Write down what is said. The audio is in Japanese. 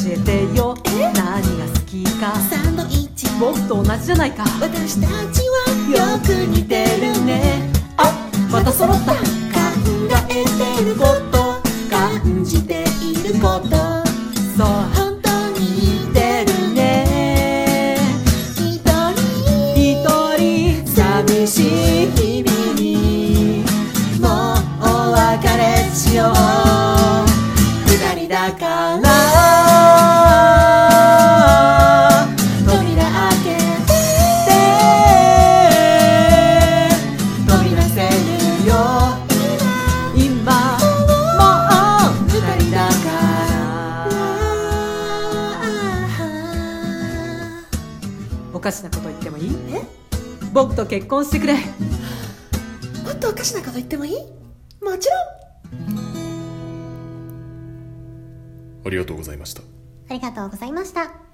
えてよ。何が好きか。 サンドイッチ僕と同じじゃないか。 私たちはよく似てるね。 あ、また揃った。 考えてること、感じていること、 そう本当に似てるね。一人寂しい日々にもうお別れしよう。二人だから扉開けて飛び出せるよ。 今もう二人だから。おかしなこと言ってもいい？ え？ 僕と結婚してくれ。 もっとおかしなこと言ってもいい？もちろん。 ありがとうございました。 ありがとうございました。